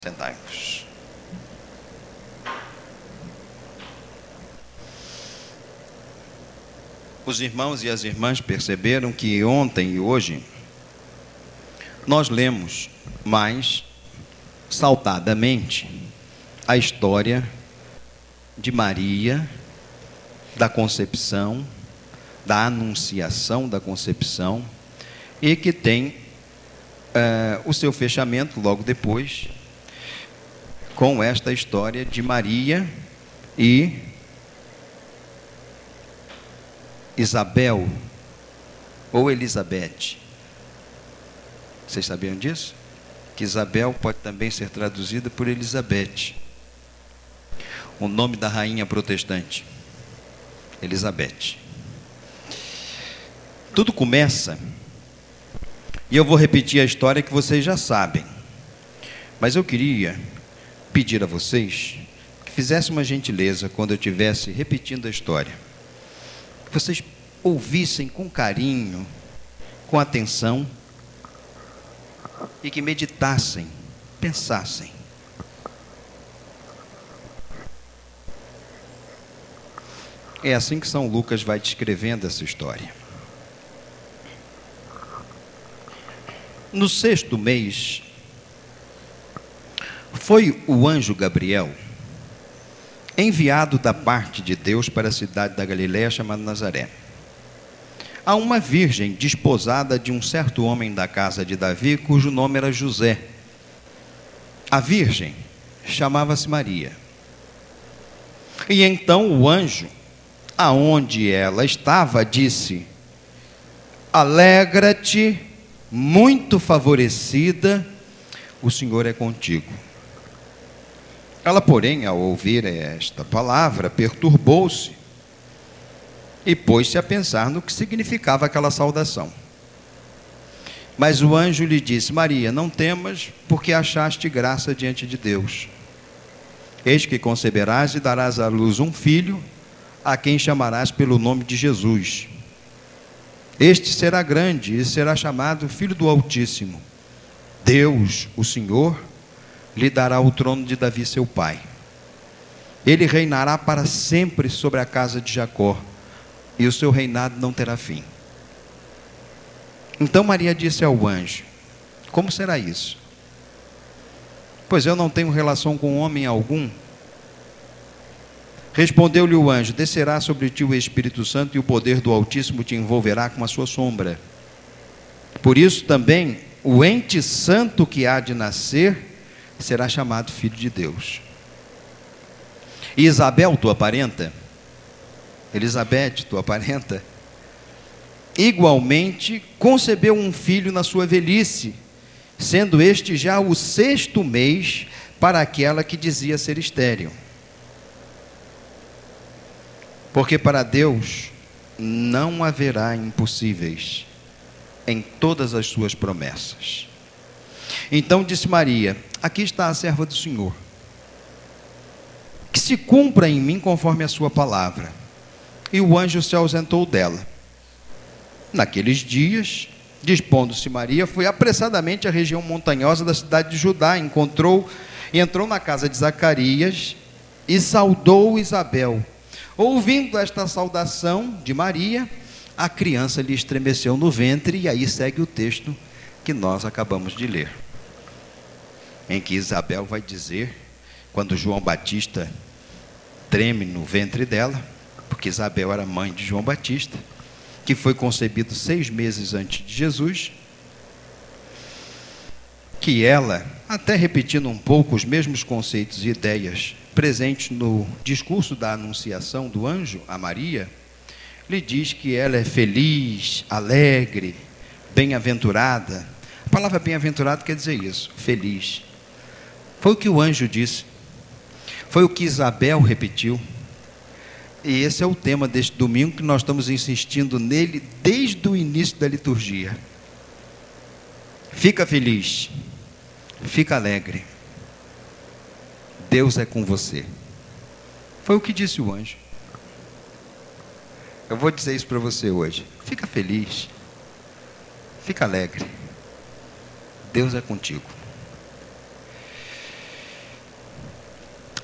Sentai-vos. Os irmãos e as irmãs perceberam que ontem e hoje nós lemos mais saltadamente a história de Maria, da concepção, da anunciação da concepção, e que tem o seu fechamento logo depois com esta história de Maria e Isabel ou Elizabeth. Vocês sabiam disso? Que Isabel pode também ser traduzida por Elizabeth, o nome da rainha protestante, Elizabeth. Tudo começa, e eu vou repetir a história que vocês já sabem, mas eu queria pedir a vocês que fizessem uma gentileza quando eu estivesse repetindo a história, que vocês ouvissem com carinho, com atenção, e que meditassem, pensassem. É assim que São Lucas vai descrevendo essa história. No 6º mês, foi o anjo Gabriel enviado da parte de Deus para a cidade da Galiléia chamada Nazaré, a uma virgem desposada de um certo homem da casa de Davi, cujo nome era José. A virgem chamava-se Maria. E então o anjo, aonde ela estava, disse: alegra-te, muito favorecida, o Senhor é contigo. Ela, porém, ao ouvir esta palavra, perturbou-se e pôs-se a pensar no que significava aquela saudação. Mas o anjo lhe disse: Maria, não temas, porque achaste graça diante de Deus. Eis que conceberás e darás à luz um filho, a quem chamarás pelo nome de Jesus. Este será grande e será chamado Filho do Altíssimo. Deus, o Senhor, lhe dará o trono de Davi, seu pai. Ele reinará para sempre sobre a casa de Jacó, e o seu reinado não terá fim. Então Maria disse ao anjo: como será isso? Pois eu não tenho relação com homem algum. Respondeu-lhe o anjo: descerá sobre ti o Espírito Santo, e o poder do Altíssimo te envolverá com a sua sombra. Por isso também o ente santo que há de nascer será chamado Filho de Deus. E Isabel, tua parenta, Elizabeth, tua parenta, igualmente concebeu um filho na sua velhice, sendo este já o 6º mês para aquela que dizia ser estéril. Porque para Deus não haverá impossíveis em todas as suas promessas. Então disse Maria: aqui está a serva do Senhor, que se cumpra em mim conforme a sua palavra. E o anjo se ausentou dela. Naqueles dias, dispondo-se Maria, foi apressadamente à região montanhosa da cidade de Judá, entrou na casa de Zacarias e saudou Isabel. Ouvindo esta saudação de Maria, a criança lhe estremeceu no ventre, e aí segue o texto que nós acabamos de ler, em que Isabel vai dizer, quando João Batista treme no ventre dela, porque Isabel era mãe de João Batista, que foi concebido 6 meses antes de Jesus, que ela, até repetindo um pouco os mesmos conceitos e ideias presentes no discurso da anunciação do anjo a Maria, lhe diz que ela é feliz, alegre, bem-aventurada. A palavra bem-aventurado quer dizer isso, feliz. Foi o que o anjo disse, foi o que Isabel repetiu, e esse é o tema deste domingo, que nós estamos insistindo nele desde o início da liturgia. Fica feliz, fica alegre, Deus é com você. Foi o que disse o anjo. Eu vou dizer isso para você hoje: fica feliz, fica alegre, Deus é contigo.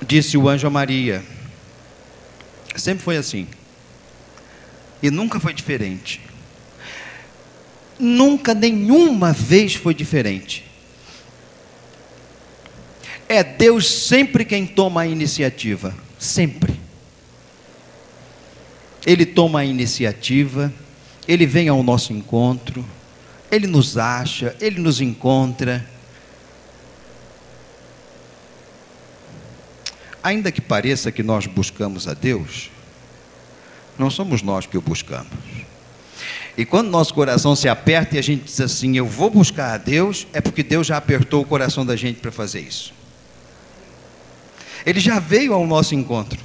Disse o anjo a Maria. Sempre foi assim. E nunca foi diferente. Nunca, nenhuma vez foi diferente. É Deus sempre quem toma a iniciativa. Sempre. Ele toma a iniciativa, Ele vem ao nosso encontro, Ele nos acha, Ele nos encontra. Ainda que pareça que nós buscamos a Deus, não somos nós que o buscamos. E quando nosso coração se aperta e a gente diz assim, eu vou buscar a Deus, é porque Deus já apertou o coração da gente para fazer isso. Ele já veio ao nosso encontro.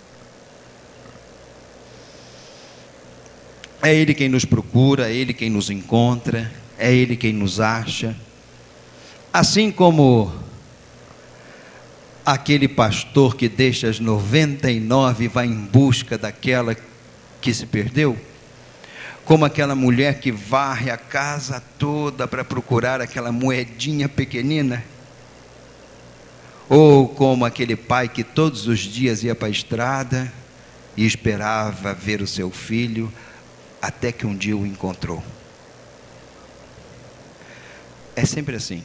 É Ele quem nos procura, é Ele quem nos encontra, é Ele quem nos acha. Assim como aquele pastor que deixa as 99 e vai em busca daquela que se perdeu, como aquela mulher que varre a casa toda para procurar aquela moedinha pequenina, ou como aquele pai que todos os dias ia para a estrada e esperava ver o seu filho, até que um dia o encontrou. É sempre assim.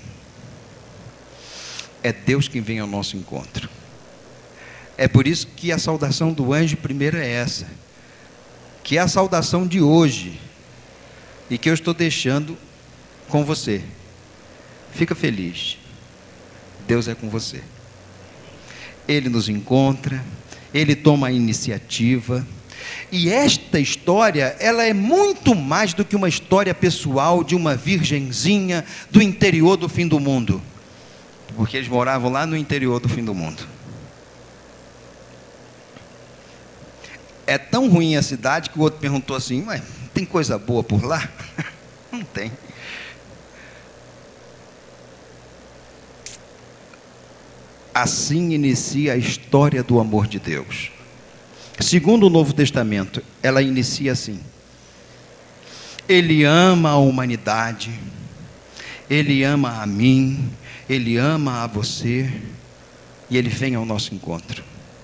É Deus quem vem ao nosso encontro. É por isso que a saudação do anjo primeiro é essa, que é a saudação de hoje, e que eu estou deixando com você. Fica feliz, Deus é com você. Ele nos encontra, Ele toma a iniciativa. E esta história, ela é muito mais do que uma história pessoal de uma virgenzinha do interior do fim do mundo, porque eles moravam lá no interior do fim do mundo. É tão ruim a cidade que o outro perguntou assim, mas tem coisa boa por lá? Não tem. Assim inicia a história do amor de Deus. Segundo o Novo Testamento, ela inicia assim: Ele ama a humanidade, Ele ama a mim, Ele ama a você, e Ele vem ao nosso encontro.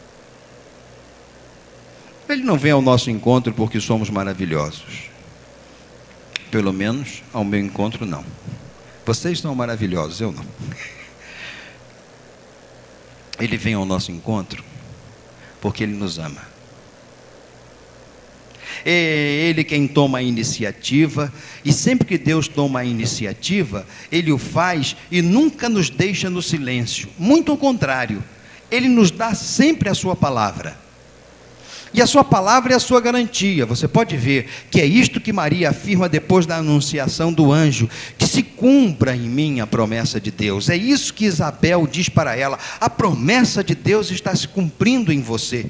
Ele não vem ao nosso encontro porque somos maravilhosos, pelo menos ao meu encontro não. Vocês são maravilhosos, eu não. Ele vem ao nosso encontro porque Ele nos ama. É Ele quem toma a iniciativa, e sempre que Deus toma a iniciativa, Ele o faz e nunca nos deixa no silêncio. Muito ao contrário, Ele nos dá sempre a sua palavra. E a sua palavra é a sua garantia. Você pode ver que é isto que Maria afirma depois da anunciação do anjo, que se cumpra em mim a promessa de Deus. É isso que Isabel diz para ela: a promessa de Deus está se cumprindo em você.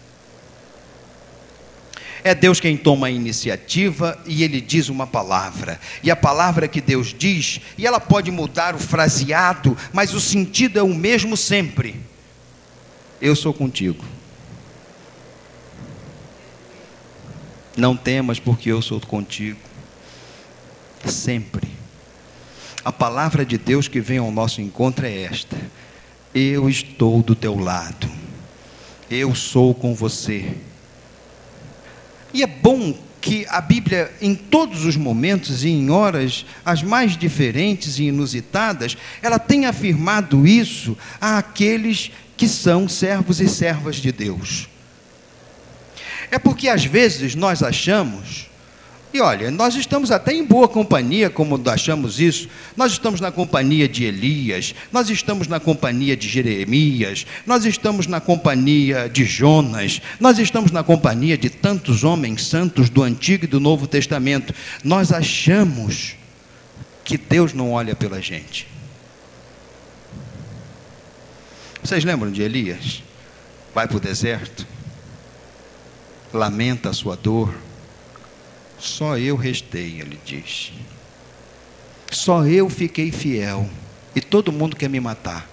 É Deus quem toma a iniciativa e Ele diz uma palavra. E a palavra que Deus diz, e ela pode mudar o fraseado, mas o sentido é o mesmo sempre: eu sou contigo. Não temas, porque eu sou contigo. Sempre. A palavra de Deus que vem ao nosso encontro é esta: eu estou do teu lado, eu sou com você. E é bom que a Bíblia, em todos os momentos e em horas as mais diferentes e inusitadas, ela tem afirmado isso àqueles que são servos e servas de Deus. É porque às vezes nós achamos, e olha, nós estamos até em boa companhia, como achamos isso. Nós estamos na companhia de Elias, nós estamos na companhia de Jeremias, nós estamos na companhia de Jonas, nós estamos na companhia de tantos homens santos do Antigo e do Novo Testamento. Nós achamos que Deus não olha pela gente. Vocês lembram de Elias? Vai para o deserto, lamenta a sua dor. Só eu restei, ele diz. Só eu fiquei fiel, e todo mundo quer me matar.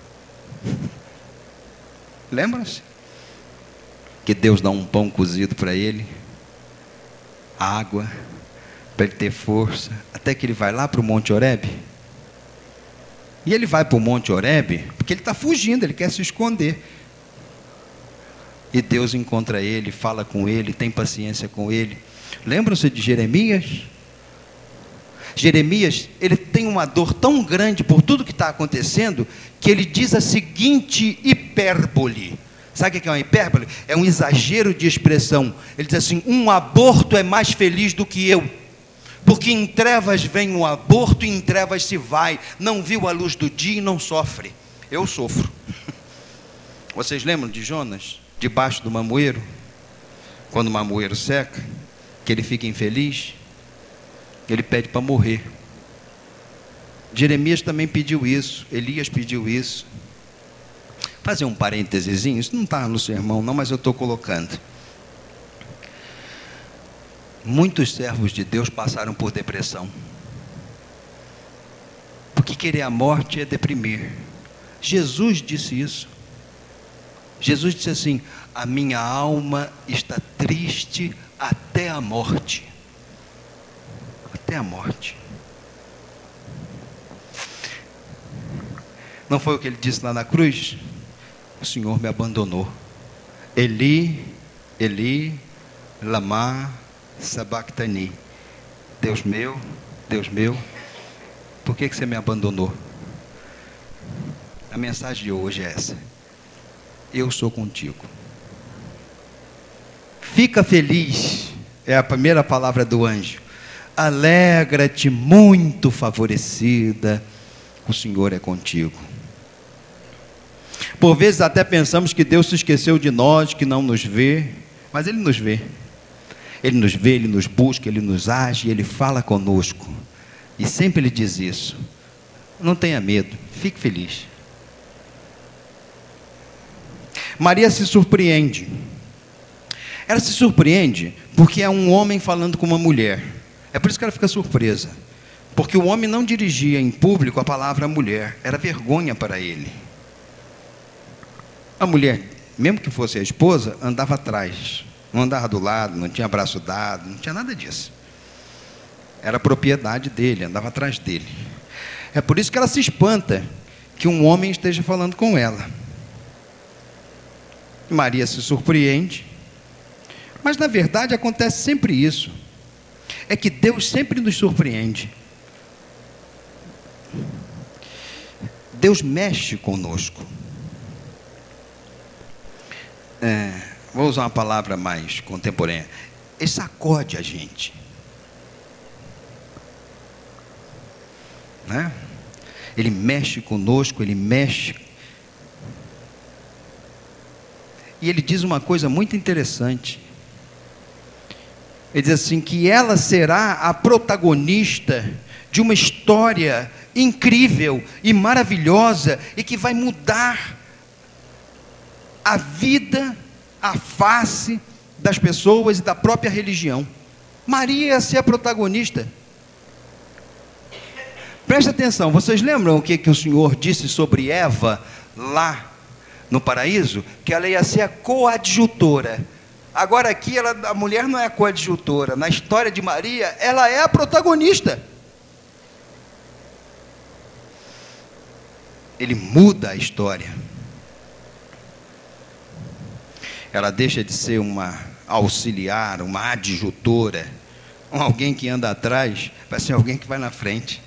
Lembra-se? Que Deus dá um pão cozido para ele, água, para ele ter força, até que ele vai lá para o Monte Horebe. E ele vai para o Monte Horebe porque ele está fugindo, ele quer se esconder. E Deus encontra ele, fala com ele, tem paciência com ele. Lembram-se de Jeremias? Jeremias, ele tem uma dor tão grande por tudo que está acontecendo, que ele diz a seguinte hipérbole. Sabe o que é uma hipérbole? É um exagero de expressão. Ele diz assim: um aborto é mais feliz do que eu, porque em trevas vem o aborto e em trevas se vai, não viu a luz do dia e não sofre. Eu sofro. Vocês lembram de Jonas, debaixo do mamoeiro? Quando o mamoeiro seca, que ele fica infeliz, ele pede para morrer. Jeremias também pediu isso, Elias pediu isso. Fazer um parênteses, isso não está no sermão não, mas eu estou colocando. Muitos servos de Deus passaram por depressão, porque querer a morte é deprimir. Jesus disse isso. Jesus disse assim: a minha alma está triste até a morte. Até a morte. Não foi o que ele disse lá na cruz? O Senhor me abandonou. Eli, Eli, lama sabachthani. Deus meu, por que você me abandonou? A mensagem de hoje é essa: eu sou contigo. Fica feliz, é a primeira palavra do anjo. Alegra-te, muito favorecida, o Senhor é contigo. Por vezes até pensamos que Deus se esqueceu de nós, que não nos vê, mas Ele nos vê. Ele nos vê, Ele nos busca, Ele nos age, Ele fala conosco. E sempre Ele diz isso: não tenha medo, fique feliz. Maria se surpreende. Ela se surpreende porque é um homem falando com uma mulher. É por isso que ela fica surpresa. Porque o homem não dirigia em público a palavra mulher, era vergonha para ele. A mulher, mesmo que fosse a esposa, andava atrás, não andava do lado, não tinha braço dado, não tinha nada disso. Era propriedade dele, andava atrás dele. É por isso que ela se espanta que um homem esteja falando com ela. Maria se surpreende, mas na verdade acontece sempre isso. É que Deus sempre nos surpreende. Deus mexe conosco. Vou usar uma palavra mais contemporânea. Ele sacode a gente, né? Ele mexe conosco, ele mexe. E ele diz uma coisa muito interessante. Ele diz assim, que ela será a protagonista de uma história incrível e maravilhosa, e que vai mudar a vida, a face das pessoas e da própria religião. Maria ia ser a protagonista. Presta atenção, vocês lembram o que o Senhor disse sobre Eva lá no paraíso? Que ela ia ser a coadjutora. Agora aqui a mulher não é a coadjutora. Na história de Maria, ela é a protagonista. Ele muda a história. Ela deixa de ser uma auxiliar, uma adjutora, alguém que anda atrás, vai ser alguém que vai na frente.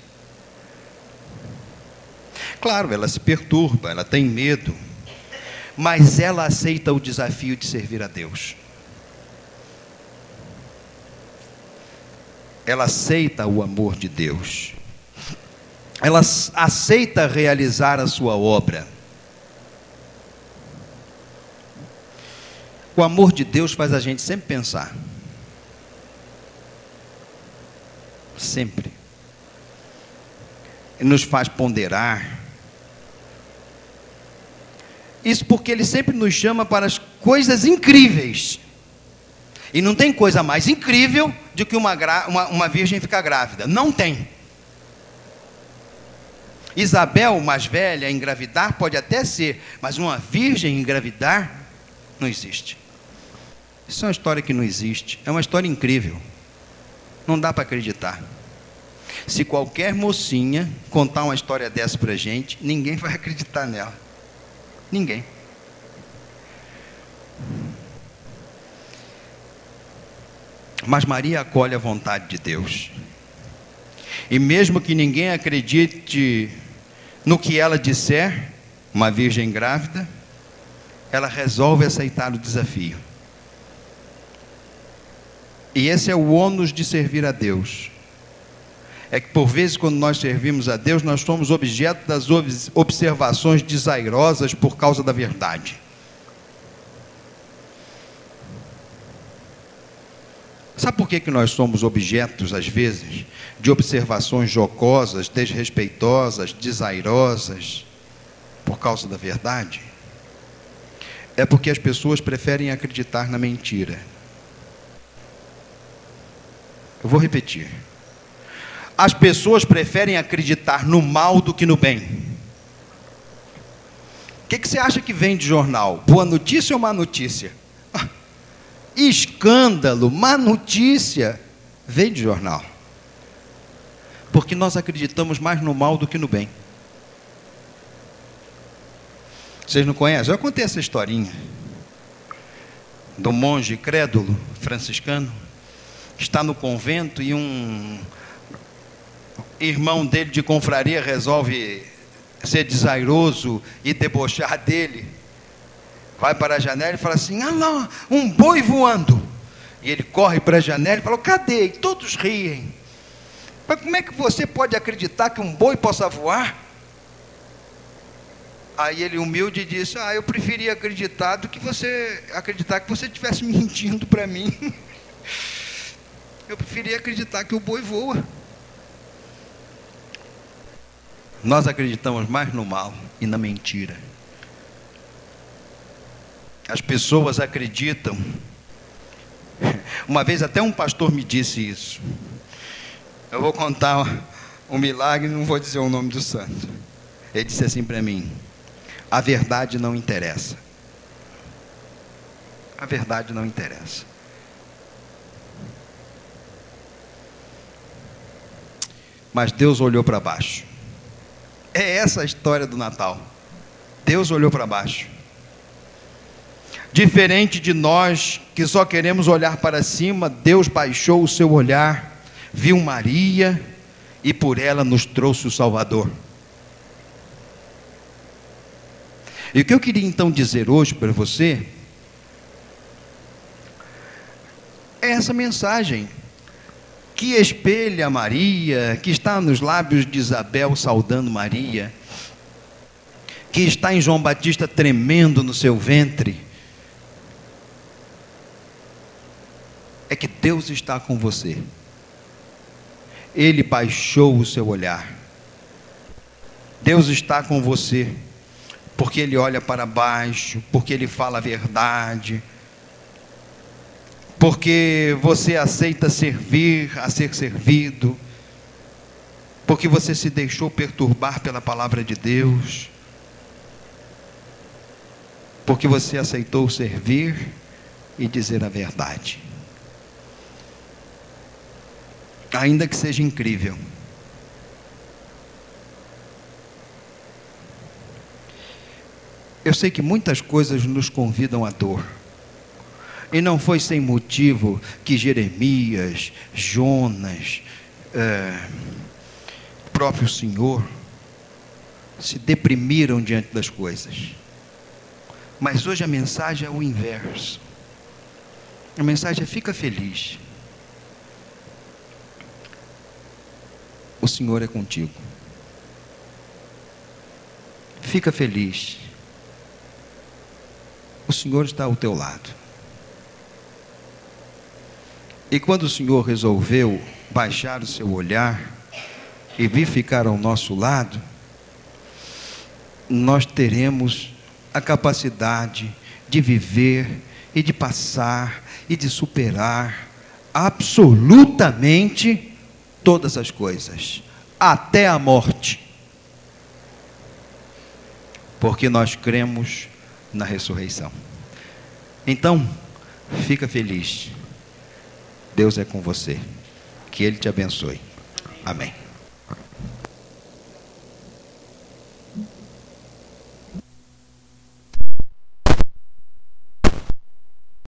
Claro, ela se perturba, ela tem medo, mas ela aceita o desafio de servir a Deus. Ela aceita o amor de Deus. Ela aceita realizar a sua obra. O amor de Deus faz a gente sempre pensar. Sempre. Ele nos faz ponderar. Isso porque Ele sempre nos chama para as coisas incríveis. E não tem coisa mais incrível do que uma virgem ficar grávida. Não tem. Isabel, mais velha, engravidar pode até ser, mas uma virgem engravidar não existe. Isso é uma história que não existe. É uma história incrível. Não dá para acreditar. Se qualquer mocinha contar uma história dessa para a gente, ninguém vai acreditar nela. Ninguém. Mas Maria acolhe a vontade de Deus. E mesmo que ninguém acredite no que ela disser, uma virgem grávida, ela resolve aceitar o desafio. E esse é o ônus de servir a Deus. É que por vezes quando nós servimos a Deus, nós somos objeto das observações desairosas por causa da verdade. Sabe por que nós somos objetos, às vezes, de observações jocosas, desrespeitosas, desairosas, por causa da verdade? É porque as pessoas preferem acreditar na mentira. Eu vou repetir. As pessoas preferem acreditar no mal do que no bem. O que você acha que vem de jornal? Boa notícia ou má notícia? Escândalo, má notícia, vem de jornal. Porque nós acreditamos mais no mal do que no bem. Vocês não conhecem? Eu contei essa historinha do monge crédulo franciscano, está no convento e um irmão dele de confraria resolve ser desairoso e debochar dele. Vai para a janela e fala assim: ah lá, um boi voando. E ele corre para a janela e fala: cadê? E todos riem. Mas como é que você pode acreditar que um boi possa voar? Aí ele, humilde, disse: eu preferia acreditar que você estivesse mentindo para mim. Eu preferia acreditar que o boi voa. Nós acreditamos mais no mal e na mentira. As pessoas acreditam. Uma vez até um pastor me disse isso. Eu vou contar um milagre, não vou dizer o nome do santo. Ele disse assim para mim: a verdade não interessa. A verdade não interessa. Mas Deus olhou para baixo. É essa a história do Natal. Deus olhou para baixo. Diferente de nós, que só queremos olhar para cima, Deus baixou o seu olhar, viu Maria e por ela nos trouxe o Salvador. E o que eu queria então dizer hoje para você é essa mensagem que espelha Maria, que está nos lábios de Isabel saudando Maria, que está em João Batista tremendo no seu ventre. É que Deus está com você. Ele baixou o seu olhar. Deus está com você, porque Ele olha para baixo, porque Ele fala a verdade, porque você aceita servir, a ser servido, porque você se deixou perturbar pela palavra de Deus, porque você aceitou servir e dizer a verdade. Ainda que seja incrível. Eu sei que muitas coisas nos convidam à dor. E não foi sem motivo que Jeremias, Jonas, próprio Senhor, se deprimiram diante das coisas. Mas hoje a mensagem é o inverso. A mensagem é: fica feliz. O Senhor é contigo. Fica feliz. O Senhor está ao teu lado. E quando o Senhor resolveu baixar o seu olhar e vir ficar ao nosso lado, nós teremos a capacidade de viver e de passar e de superar absolutamente todas as coisas, até a morte, porque nós cremos na ressurreição. Então, fica feliz. Deus é com você. Que Ele te abençoe. Amém.